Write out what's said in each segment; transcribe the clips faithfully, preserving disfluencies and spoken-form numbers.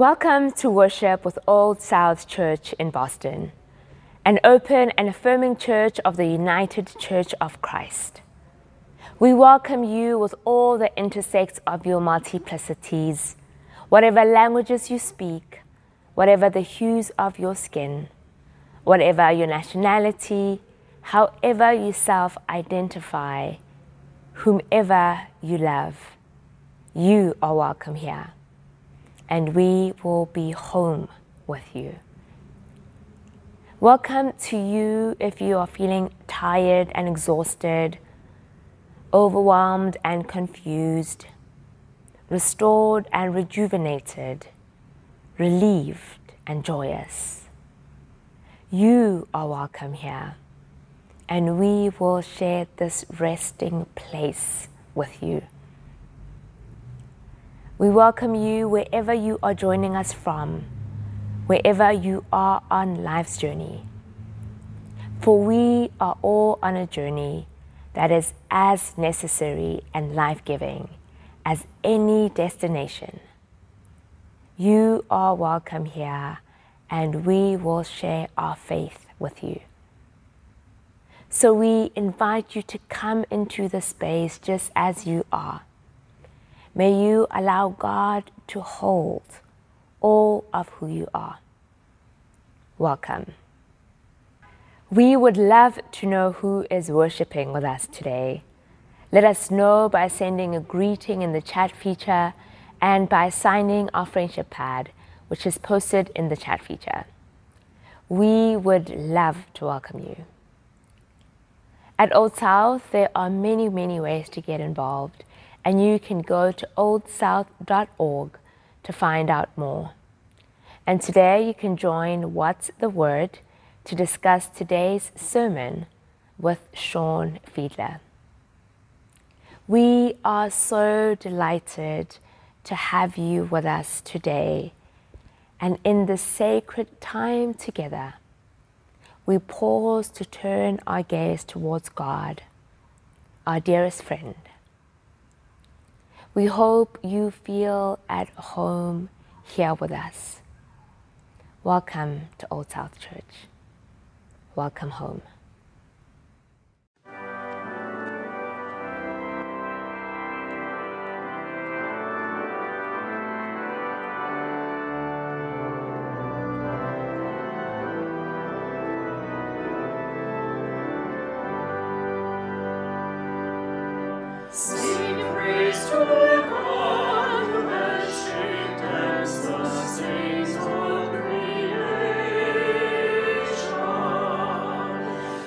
Welcome to worship with Old South Church in Boston, an open and affirming church of the United Church of Christ. We welcome you with all the intersects of your multiplicities, whatever languages you speak, whatever the hues of your skin, whatever your nationality, however you self-identify, whomever you love, you are welcome here. And we will be home with you. Welcome to you if you are feeling tired and exhausted, overwhelmed and confused, restored and rejuvenated, relieved and joyous. You are welcome here, and we will share this resting place with you. We welcome you wherever you are joining us from, wherever you are on life's journey. For we are all on a journey that is as necessary and life-giving as any destination. You are welcome here, and we will share our faith with you. So we invite you to come into the space just as you are. May you allow God to hold all of who you are. Welcome. We would love to know who is worshiping with us today. Let us know by sending a greeting in the chat feature and by signing our friendship pad, which is posted in the chat feature. We would love to welcome you. At Old South, there are many, many ways to get involved, and you can go to old south dot org to find out more. And today you can join What's the Word to discuss today's sermon with Sean Fiedler. We are so delighted to have you with us today, and in this sacred time together, we pause to turn our gaze towards God, our dearest friend. We hope you feel at home here with us. Welcome to Old South Church. Welcome home. Sing praise to God who has shaped and sustains all creation.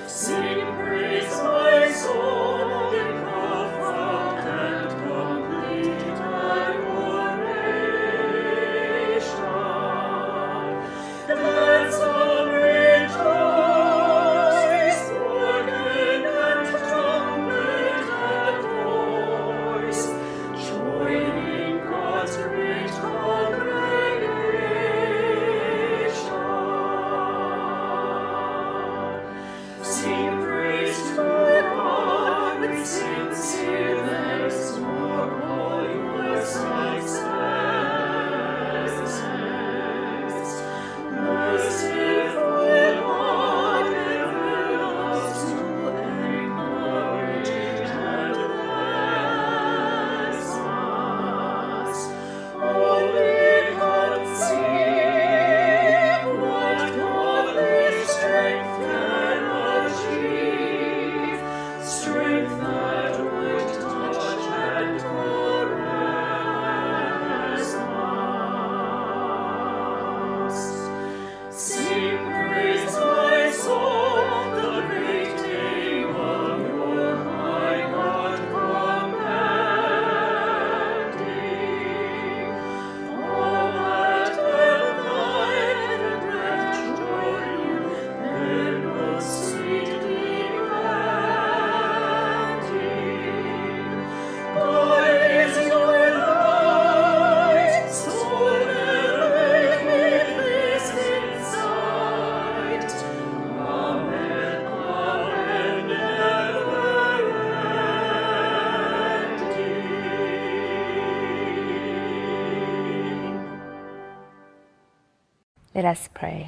Let us pray.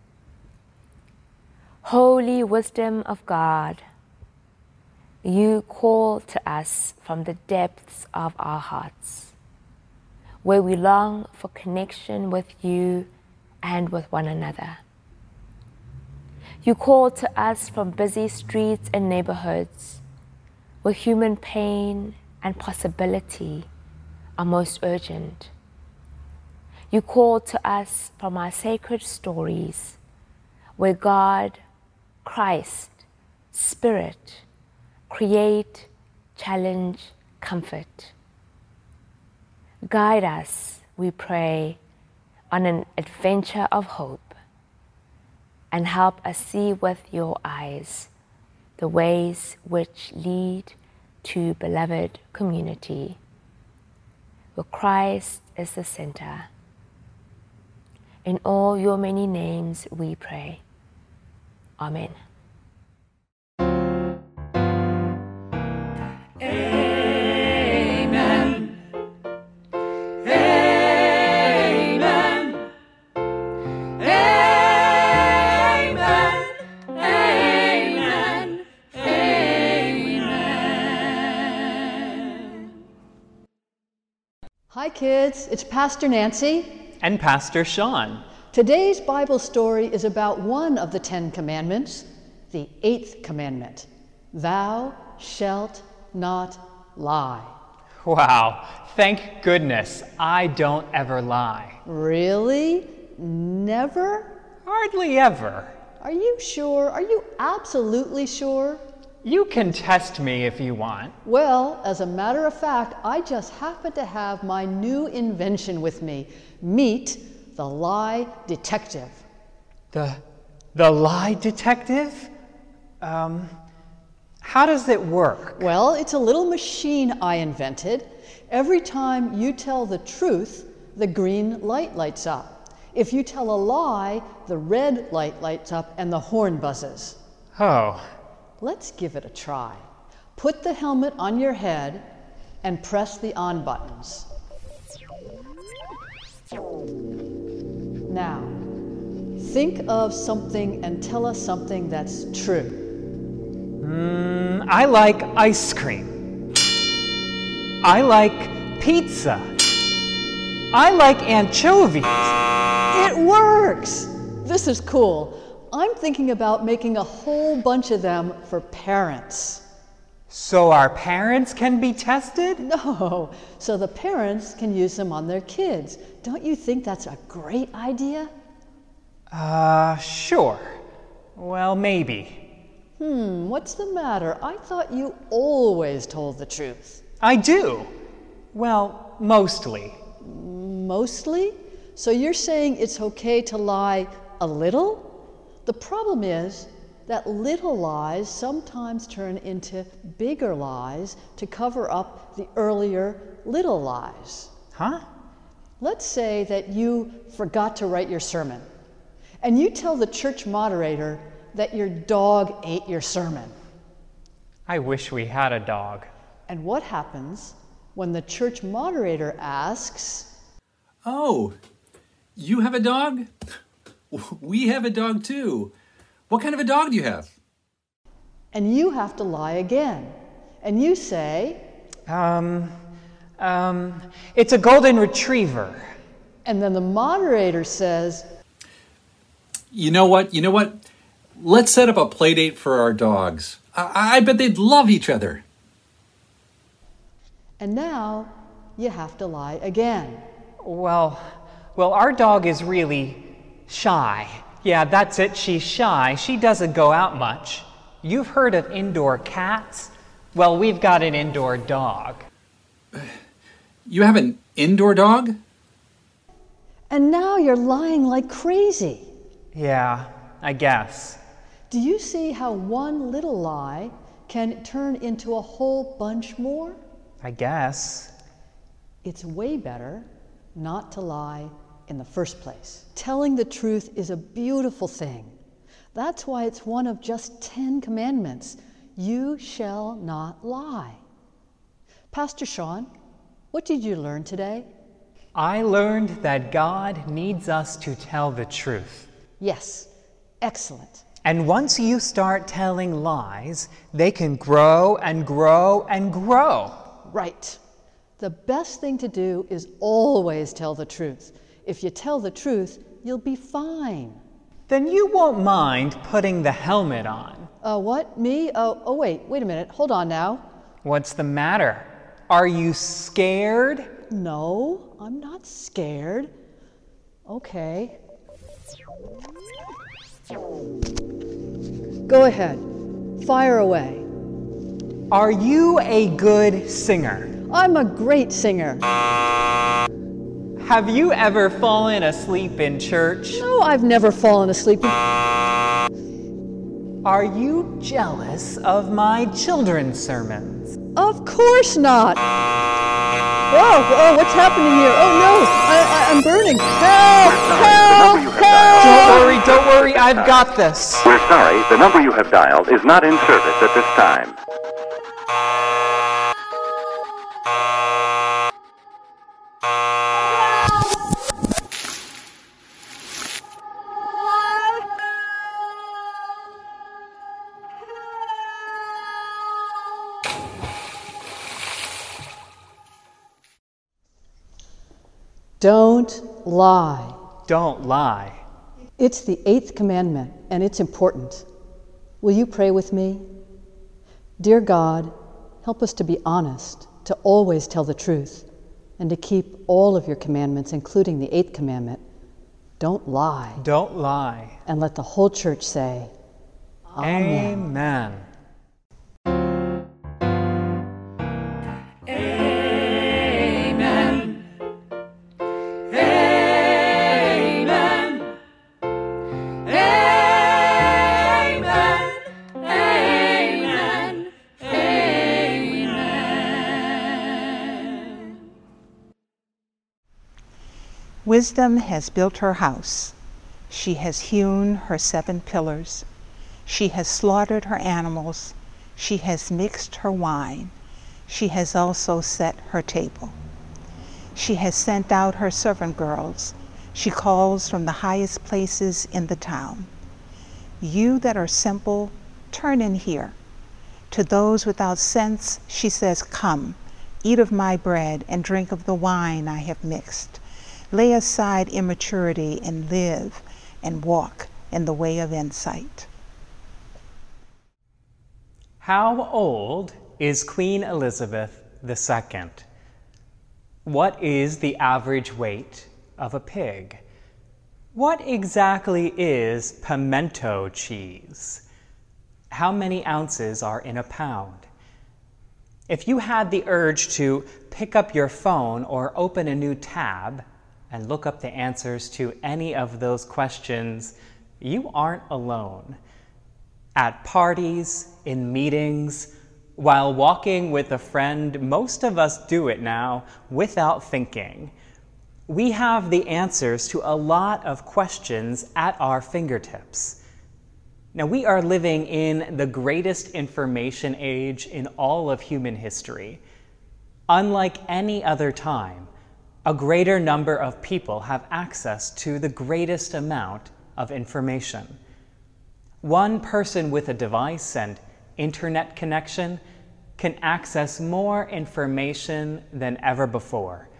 Holy wisdom of God, you call to us from the depths of our hearts, where we long for connection with you and with one another. You call to us from busy streets and neighborhoods, where human pain and possibility are most urgent. You call to us from our sacred stories, where God, Christ, Spirit, create, challenge, comfort. Guide us, we pray, on an adventure of hope, and help us see with your eyes the ways which lead to beloved community, where Christ is the center. In all your many names we pray. Amen. Amen. Amen. Amen. Amen. Amen. Hi kids, it's Pastor Nancy. And Pastor Sean. Today's Bible story is about one of the Ten Commandments, the eighth commandment. Thou shalt not lie. Wow, thank goodness I don't ever lie. Really? Never? Hardly ever. Are you sure? Are you absolutely sure? You can test me if you want. Well, as a matter of fact, I just happen to have my new invention with me. Meet the lie detective. The, the lie detective? Um, how does it work? Well, it's a little machine I invented. Every time you tell the truth, the green light lights up. If you tell a lie, the red light lights up and the horn buzzes. Oh. Let's give it a try. Put the helmet on your head and press the on buttons. Now, think of something and tell us something that's true. Mm, I like ice cream. I like pizza. I like anchovies. It works! This is cool. I'm thinking about making a whole bunch of them for parents. So our parents can be tested? No, so the parents can use them on their kids. Don't you think that's a great idea? Uh, sure. Well, maybe. Hmm, what's the matter? I thought you always told the truth. I do. Well, mostly. Mostly? So you're saying it's okay to lie a little? The problem is that little lies sometimes turn into bigger lies to cover up the earlier little lies. Huh? Let's say that you forgot to write your sermon, and you tell the church moderator that your dog ate your sermon. I wish we had a dog. And what happens when the church moderator asks, "Oh, you have a dog? We have a dog too. What kind of a dog do you have?" And you have to lie again. And you say, Um, um, it's a golden retriever. and then the moderator says, You know what? You know what? Let's set up a play date for our dogs. I, I bet they'd love each other. and now you have to lie again. Well, well, our dog is really shy. Yeah, that's it. She's shy. She doesn't go out much. You've heard of indoor cats? Well, we've got an indoor dog. You have an indoor dog? And now you're lying like crazy. Yeah, I guess. Do you see how one little lie can turn into a whole bunch more? I guess. It's way better not to lie in the first place. Telling the truth is a beautiful thing. That's why it's one of just ten commandments. You shall not lie. Pastor Sean, what did you learn today? I learned that God needs us to tell the truth. Yes, excellent. And once you start telling lies, they can grow and grow and grow. Right. The best thing to do is always tell the truth. If you tell the truth, you'll be fine. Then you won't mind putting the helmet on. Uh, what? Me? Oh, oh, wait, wait a minute. Hold on now. What's the matter? Are you scared? No, I'm not scared. Okay. Go ahead. Fire away. Are you a good singer? I'm a great singer. Have you ever fallen asleep in church? No, I've never fallen asleep. Are you jealous of my children's sermons? Of course not. Whoa, whoa, what's happening here? Oh no, I, I, I'm burning. Help, help, help! Don't worry, don't worry, I've got this. We're sorry, the number you have dialed is not in service at this time. Don't lie. Don't lie. It's the eighth commandment, and it's important. Will you pray with me? Dear God, help us to be honest, to always tell the truth, and to keep all of your commandments, including the eighth commandment. Don't lie. Don't lie. And let the whole church say, Amen. Amen. Wisdom has built her house. She has hewn her seven pillars. She has slaughtered her animals. She has mixed her wine. She has also set her table. She has sent out her servant girls. She calls from the highest places in the town. You that are simple, turn in here. To those without sense, she says, come, eat of my bread and drink of the wine I have mixed. Lay aside immaturity and live and walk in the way of insight. How old is Queen Elizabeth the Second? What is the average weight of a pig? What exactly is pimento cheese? How many ounces are in a pound? If you had the urge to pick up your phone or open a new tab and look up the answers to any of those questions, you aren't alone. At parties, in meetings, while walking with a friend, most of us do it now without thinking. We have the answers to a lot of questions at our fingertips. Now, we are living in the greatest information age in all of human history. Unlike any other time, a greater number of people have access to the greatest amount of information. One person with a device and internet connection can access more information than ever before.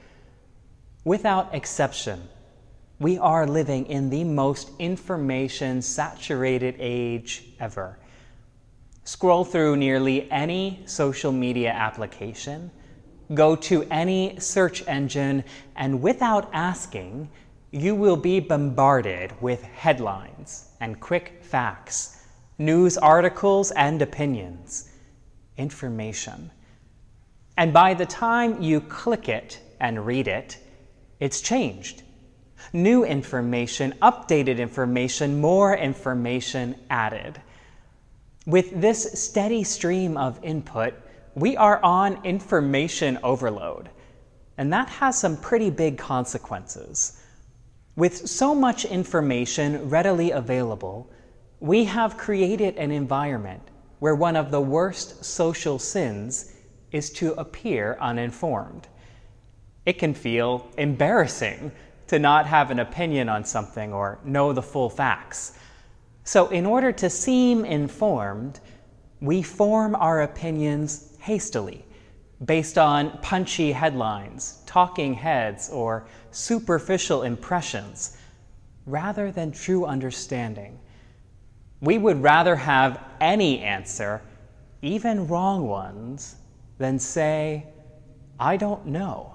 Without exception, we are living in the most information-saturated age ever. Scroll through nearly any social media application, go to any search engine, and without asking, you will be bombarded with headlines and quick facts, news articles and opinions, information. And by the time you click it and read it, it's changed. New information, updated information, more information added. With this steady stream of input, we are on information overload, and that has some pretty big consequences. With so much information readily available, we have created an environment where one of the worst social sins is to appear uninformed. It can feel embarrassing to not have an opinion on something or know the full facts. So in order to seem informed, we form our opinions hastily, based on punchy headlines, talking heads, or superficial impressions, rather than true understanding. We would rather have any answer, even wrong ones, than say, I don't know.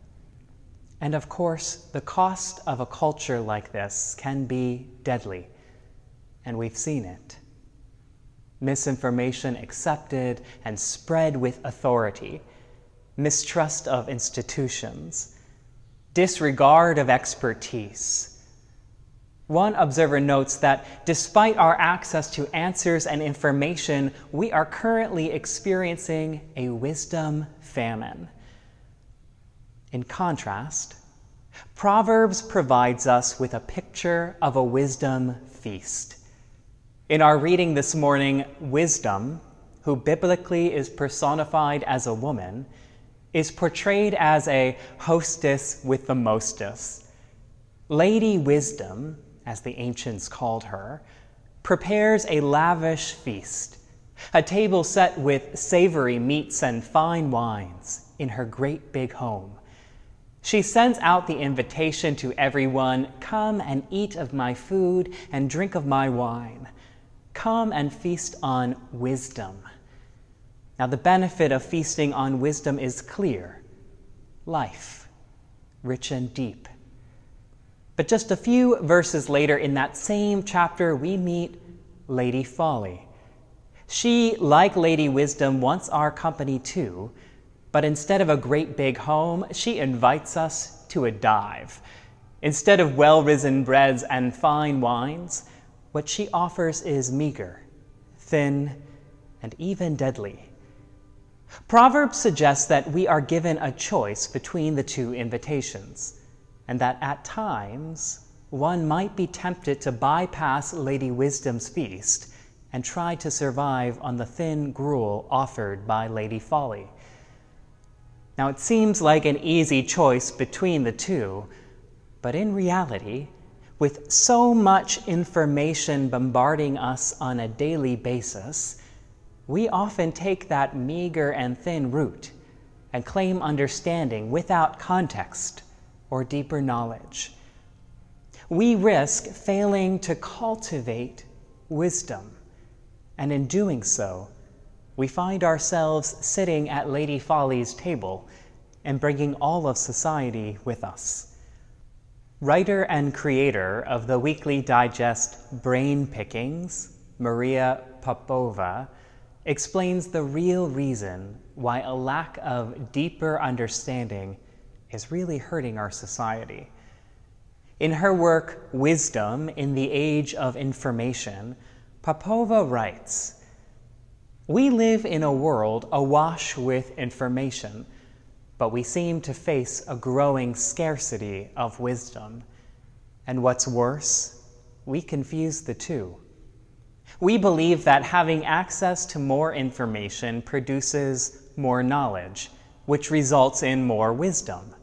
And of course, the cost of a culture like this can be deadly, and we've seen it. Misinformation accepted and spread with authority, mistrust of institutions, disregard of expertise. One observer notes that despite our access to answers and information, we are currently experiencing a wisdom famine. In contrast, Proverbs provides us with a picture of a wisdom feast. In our reading this morning, wisdom, who biblically is personified as a woman, is portrayed as a hostess with the mostess. Lady Wisdom, as the ancients called her, prepares a lavish feast, a table set with savory meats and fine wines in her great big home. She sends out the invitation to everyone, come and eat of my food and drink of my wine. Come and feast on wisdom. Now, the benefit of feasting on wisdom is clear. Life, rich and deep. But just a few verses later in that same chapter, we meet Lady Folly. She, like Lady Wisdom, wants our company too, but instead of a great big home, she invites us to a dive. Instead of well-risen breads and fine wines, what she offers is meager, thin, and even deadly. Proverbs suggests that we are given a choice between the two invitations, and that at times one might be tempted to bypass Lady Wisdom's feast and try to survive on the thin gruel offered by Lady Folly. Now, it seems like an easy choice between the two, but in reality, with so much information bombarding us on a daily basis, we often take that meager and thin route and claim understanding without context or deeper knowledge. We risk failing to cultivate wisdom, and in doing so, we find ourselves sitting at Lady Folly's table and bringing all of society with us. Writer and creator of the weekly digest Brain Pickings, Maria Popova, explains the real reason why a lack of deeper understanding is really hurting our society. In her work, Wisdom in the Age of Information, Popova writes, "We live in a world awash with information, but we seem to face a growing scarcity of wisdom. And what's worse, we confuse the two. We believe that having access to more information produces more knowledge, which results in more wisdom.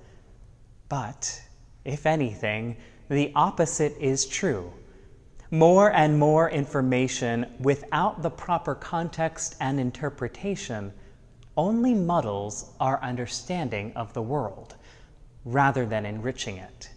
But, if anything, the opposite is true. More and more information without the proper context and interpretation only muddles our understanding of the world, rather than enriching it."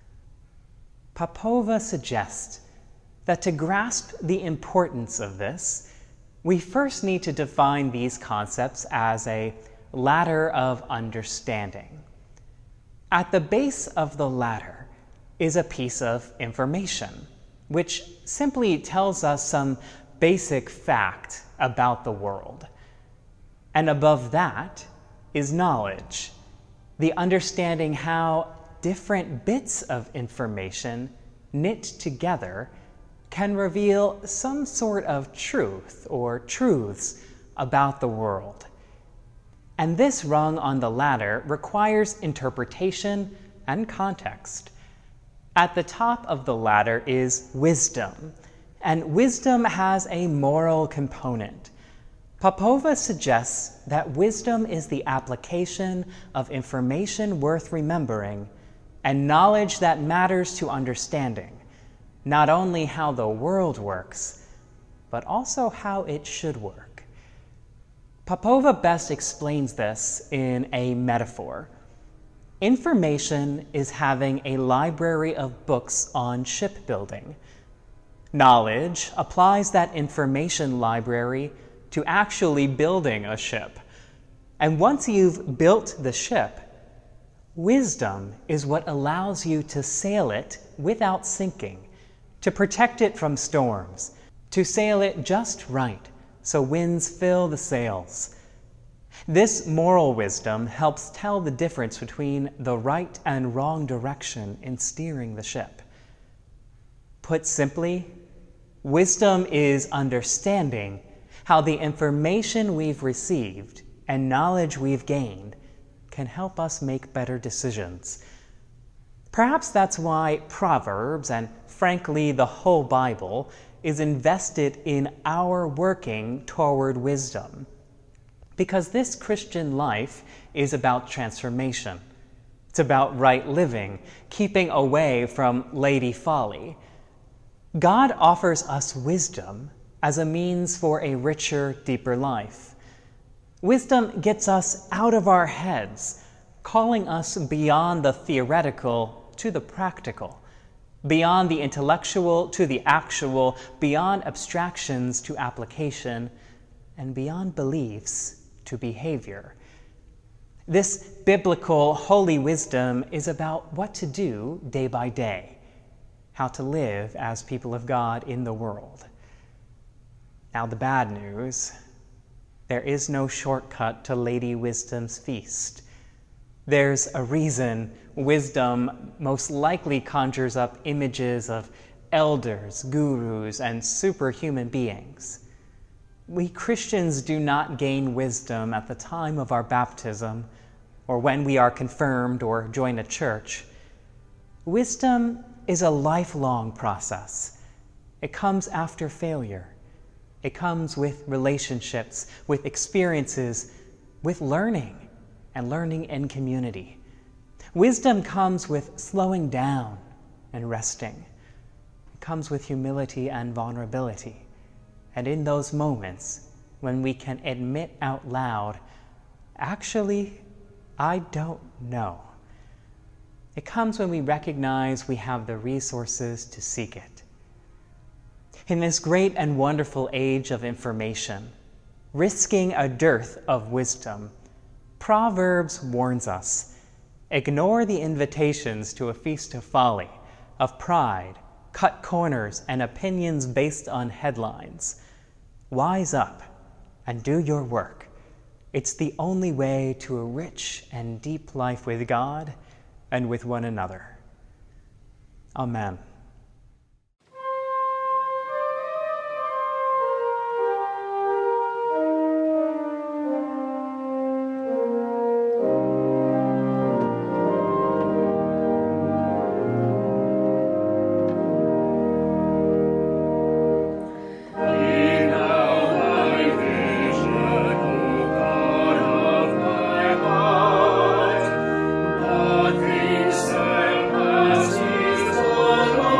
Popova suggests that to grasp the importance of this, we first need to define these concepts as a ladder of understanding. At the base of the ladder is a piece of information, which simply tells us some basic fact about the world. And above that is knowledge, the understanding how different bits of information knit together can reveal some sort of truth or truths about the world. And this rung on the ladder requires interpretation and context. At the top of the ladder is wisdom, and wisdom has a moral component. Popova suggests that wisdom is the application of information worth remembering and knowledge that matters to understanding, not only how the world works, but also how it should work. Popova best explains this in a metaphor. Information is having a library of books on shipbuilding. Knowledge applies that information library to actually building a ship. And once you've built the ship, wisdom is what allows you to sail it without sinking, to protect it from storms, to sail it just right so winds fill the sails. This moral wisdom helps tell the difference between the right and wrong direction in steering the ship. Put simply, wisdom is understanding how the information we've received and knowledge we've gained can help us make better decisions. Perhaps that's why Proverbs, and frankly the whole Bible, is invested in our working toward wisdom. Because this Christian life is about transformation. It's about right living, keeping away from lady folly. God offers us wisdom as a means for a richer, deeper life. Wisdom gets us out of our heads, calling us beyond the theoretical to the practical, beyond the intellectual to the actual, beyond abstractions to application, and beyond beliefs to behavior. This biblical holy wisdom is about what to do day by day, how to live as people of God in the world. Now the bad news, there is no shortcut to Lady Wisdom's feast. There's a reason wisdom most likely conjures up images of elders, gurus, and superhuman beings. We Christians do not gain wisdom at the time of our baptism or when we are confirmed or join a church. Wisdom is a lifelong process. It comes after failure. It comes with relationships, with experiences, with learning, and learning in community. Wisdom comes with slowing down and resting. It comes with humility and vulnerability. And in those moments when we can admit out loud, actually, I don't know. It comes when we recognize we have the resources to seek it. In this great and wonderful age of information, risking a dearth of wisdom, Proverbs warns us, ignore the invitations to a feast of folly, of pride, cut corners, and opinions based on headlines. Wise up and do your work. It's the only way to a rich and deep life with God and with one another. Amen. Oh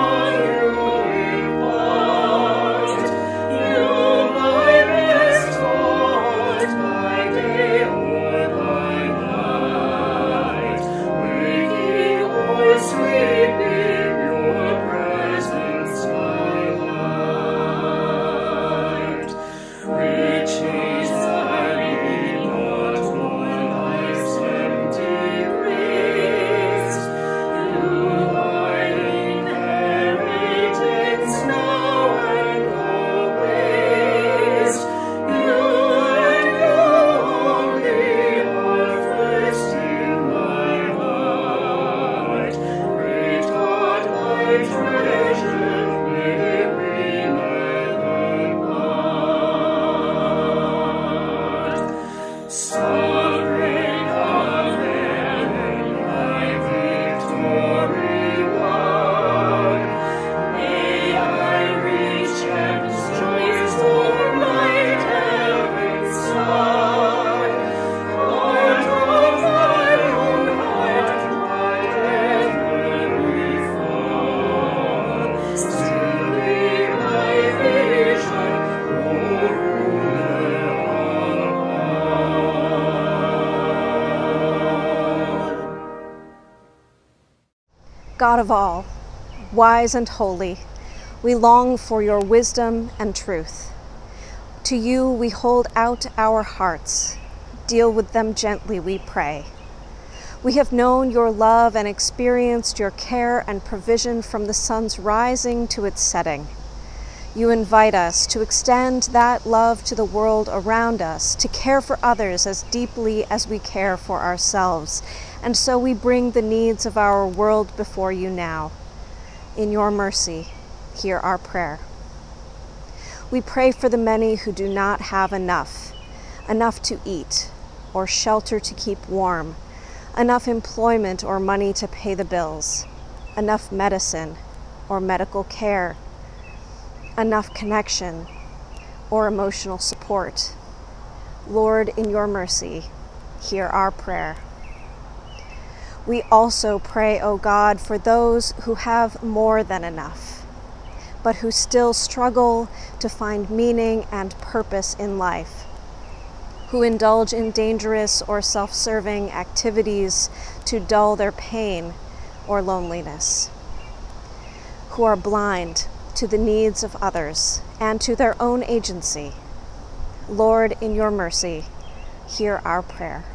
God of all, wise and holy, we long for your wisdom and truth. To you we hold out our hearts. Deal with them gently, we pray. We have known your love and experienced your care and provision from the sun's rising to its setting. You invite us to extend that love to the world around us, to care for others as deeply as we care for ourselves. And so we bring the needs of our world before you now. In your mercy, hear our prayer. We pray for the many who do not have enough, enough to eat or shelter to keep warm, enough employment or money to pay the bills, enough medicine or medical care, enough connection or emotional support. Lord, in your mercy, hear our prayer. We also pray, O God, for those who have more than enough, but who still struggle to find meaning and purpose in life, who indulge in dangerous or self-serving activities to dull their pain or loneliness, who are blind to the needs of others and to their own agency. Lord, in your mercy, hear our prayer.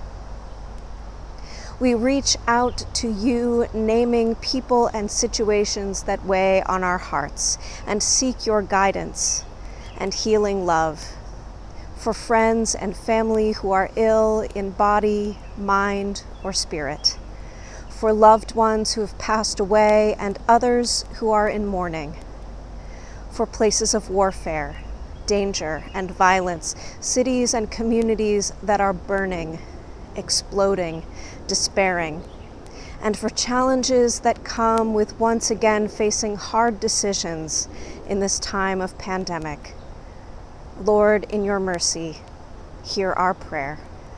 We reach out to you, naming people and situations that weigh on our hearts, and seek your guidance and healing love for friends and family who are ill in body, mind, or spirit, for loved ones who have passed away and others who are in mourning, for places of warfare, danger, and violence, cities and communities that are burning, exploding, despairing, and for challenges that come with once again facing hard decisions in this time of pandemic. Lord, in your mercy, hear our prayer.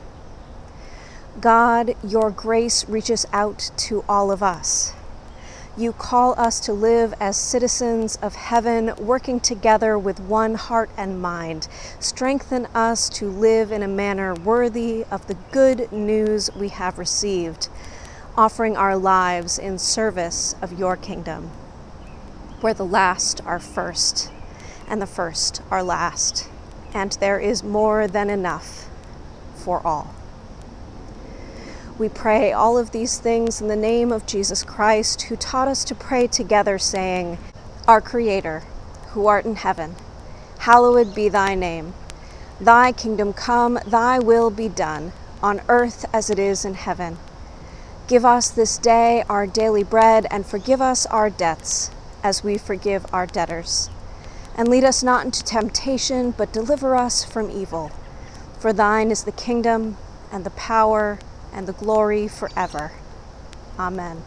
God, your grace reaches out to all of us. You call us to live as citizens of heaven, working together with one heart and mind. Strengthen us to live in a manner worthy of the good news we have received, offering our lives in service of your kingdom, where the last are first and the first are last, and there is more than enough for all. We pray all of these things in the name of Jesus Christ, who taught us to pray together, saying, Our Creator, who art in heaven, hallowed be thy name. Thy kingdom come, thy will be done, on earth as it is in heaven. Give us this day our daily bread, and forgive us our debts, as we forgive our debtors. And lead us not into temptation, but deliver us from evil. For thine is the kingdom, and the power, and the glory forever. Amen.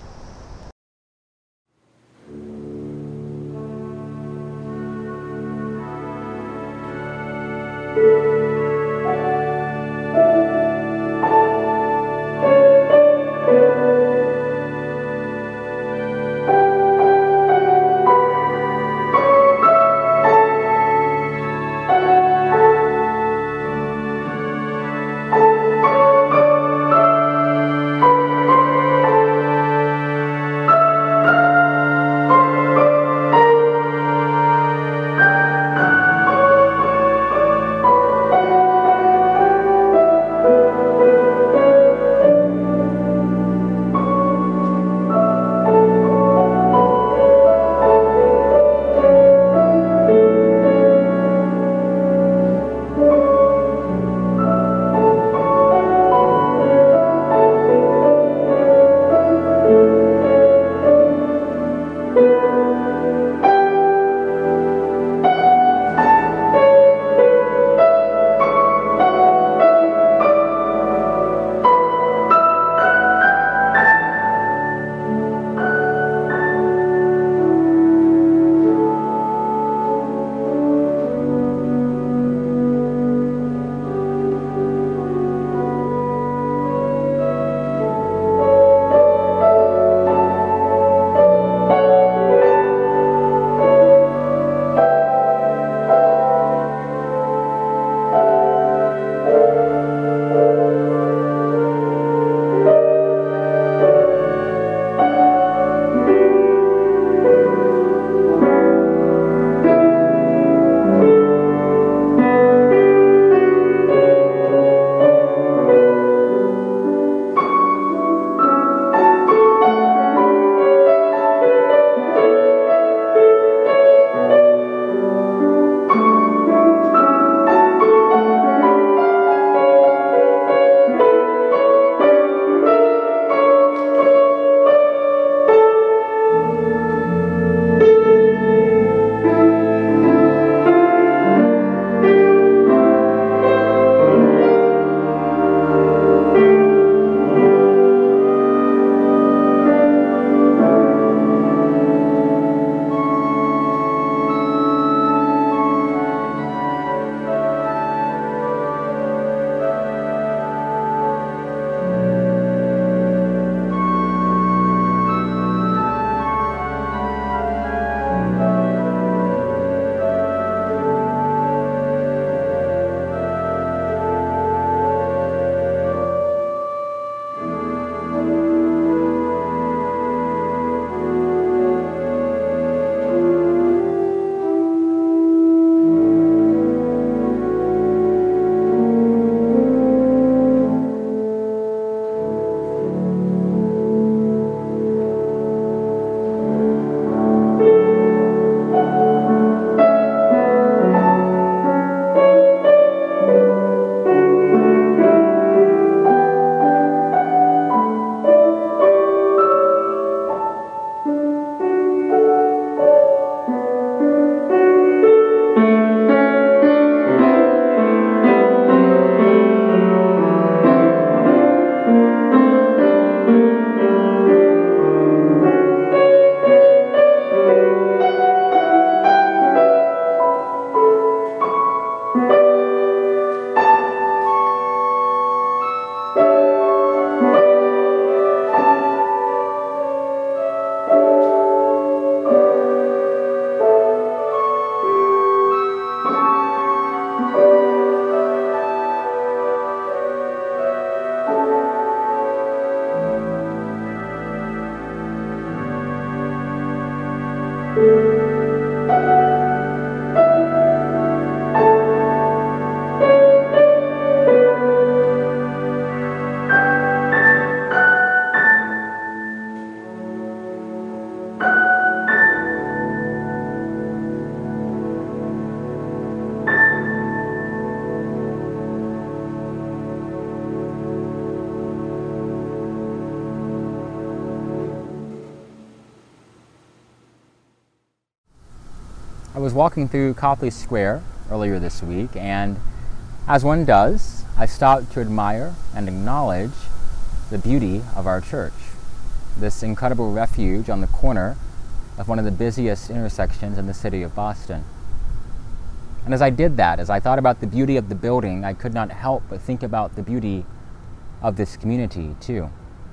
I was walking through Copley Square earlier this week, and as one does, I stopped to admire and acknowledge the beauty of our church, this incredible refuge on the corner of one of the busiest intersections in the city of Boston. And as I did that, as I thought about the beauty of the building, I could not help but think about the beauty of this community too.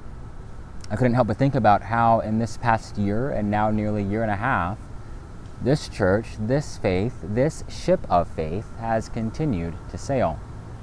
I couldn't help but think about how in this past year, and now nearly a year and a half, this church, this faith, this ship of faith has continued to sail.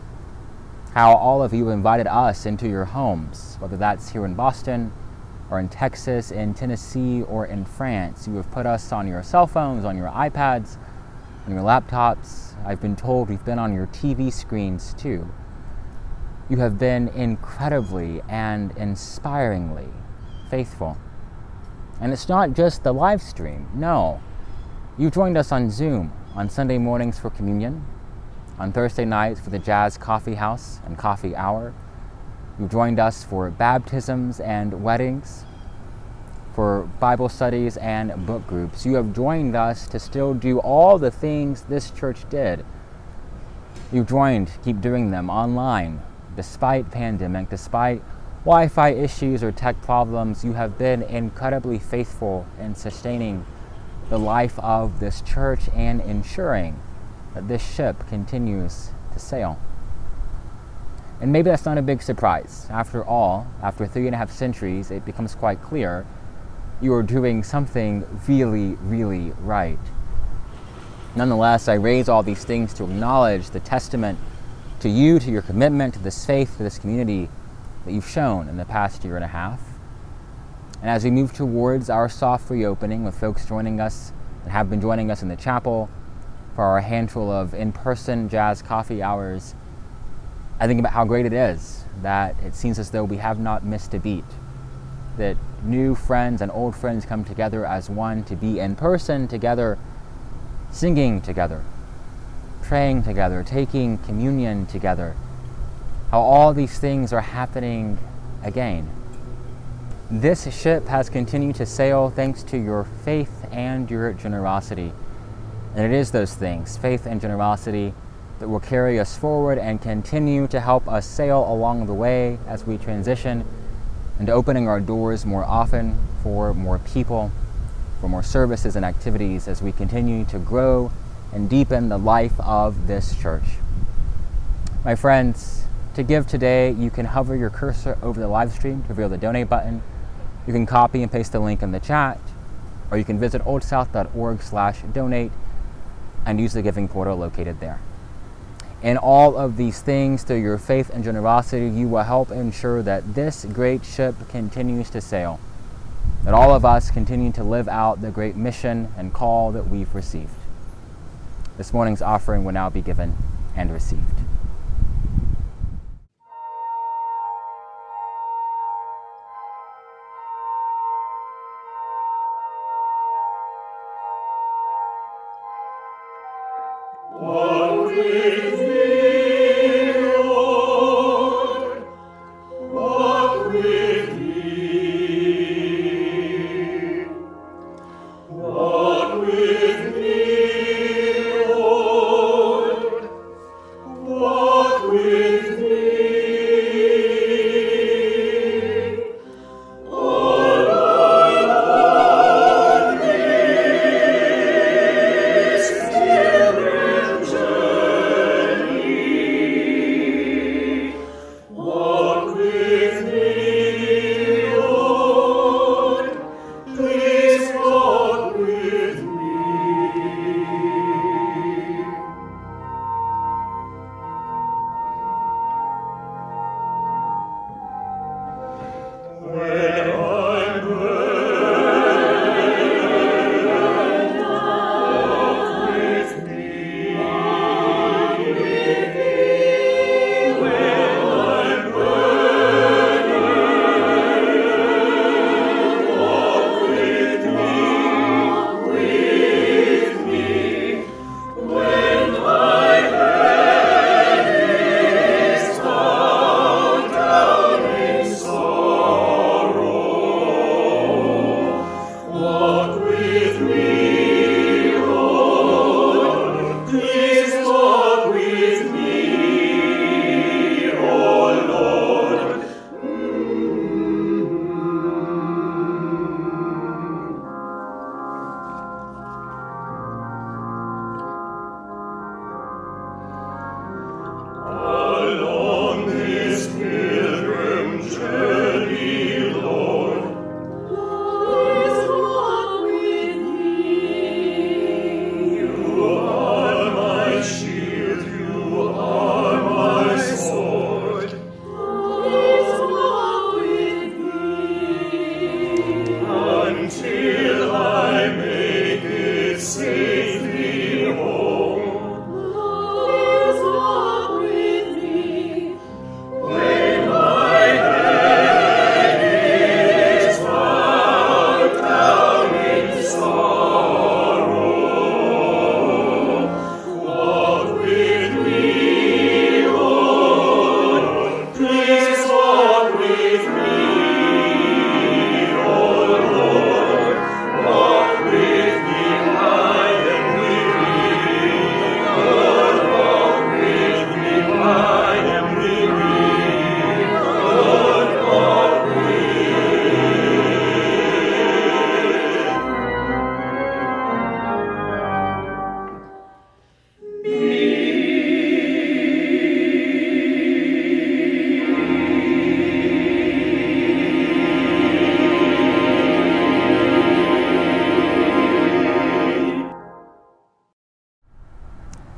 How all of you invited us into your homes, whether that's here in Boston, or in Texas, in Tennessee, or in France. You have put us on your cell phones, on your iPads, on your laptops. I've been told we've been on your T V screens too. You have been incredibly and inspiringly faithful. And it's not just the live stream, no. You joined us on Zoom on Sunday mornings for communion, on Thursday nights for the Jazz Coffee House and Coffee Hour. You joined us for baptisms and weddings, for Bible studies and book groups. You have joined us to still do all the things this church did. You've joined, keep doing them online, despite pandemic, despite Wi-Fi issues or tech problems. You have been incredibly faithful in sustaining the life of this church and ensuring that this ship continues to sail. And maybe that's not a big surprise. After all, after three and a half centuries, it becomes quite clear you are doing something really, really right. Nonetheless, I raise all these things to acknowledge the testament to you, to your commitment, to this faith, to this community that you've shown in the past year and a half. And as we move towards our soft reopening, with folks joining us and have been joining us in the chapel for our handful of in-person Jazz Coffee Hours, I think about how great it is that it seems as though we have not missed a beat, that new friends and old friends come together as one to be in person together, singing together, praying together, taking communion together, how all these things are happening again. This ship has continued to sail thanks to your faith and your generosity. And it is those things, faith and generosity, that will carry us forward and continue to help us sail along the way as we transition into opening our doors more often for more people, for more services and activities as we continue to grow and deepen the life of this church. My friends, to give today, you can hover your cursor over the live stream to reveal the donate button. You can copy and paste the link in the chat, or you can visit oldsouth.org slash donate and use the giving portal located there. In all of these things, through your faith and generosity, you will help ensure that this great ship continues to sail, that all of us continue to live out the great mission and call that we've received. This morning's offering will now be given and received. Walk with me, Lord, walk with me. Walk with me, Lord, walk with me. All our longings, dear journey.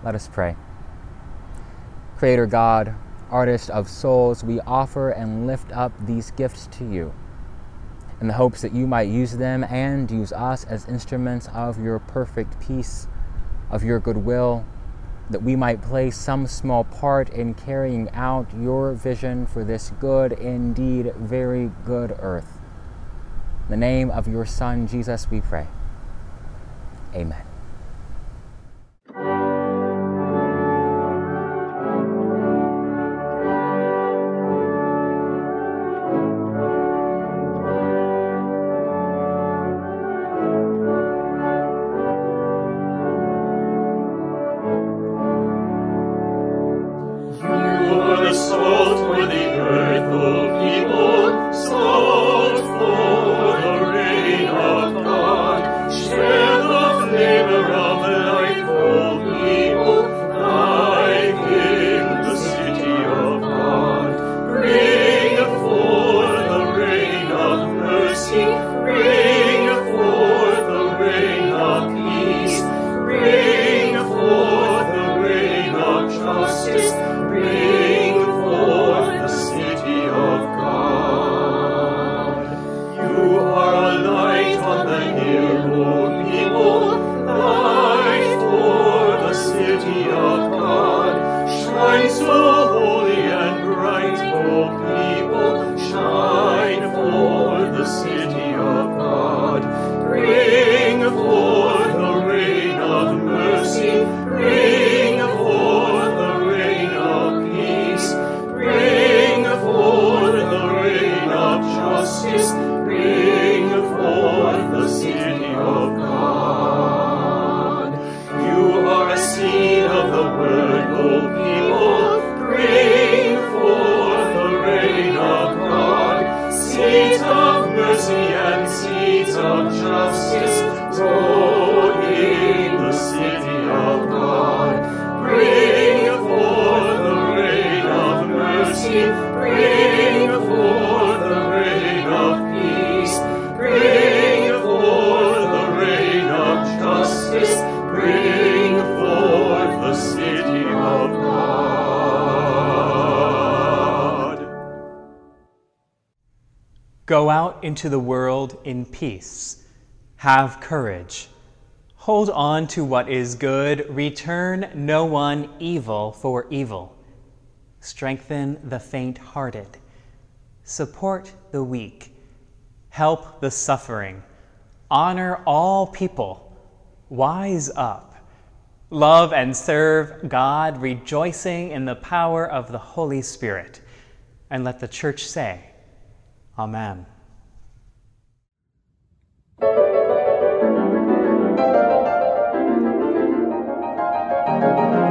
Let us pray. Creator God, artist of souls, we offer and lift up these gifts to you in the hopes that you might use them and use us as instruments of your perfect peace, of your goodwill, that we might play some small part in carrying out your vision for this good, indeed very good earth. In the name of your Son, Jesus, we pray. Amen. Go out into the world in peace. Have courage. Hold on to what is good. Return no one evil for evil. Strengthen the faint-hearted. Support the weak. Help the suffering. Honor all people. Wise up. Love and serve God, rejoicing in the power of the Holy Spirit. And let the church say, Amen. Thank you.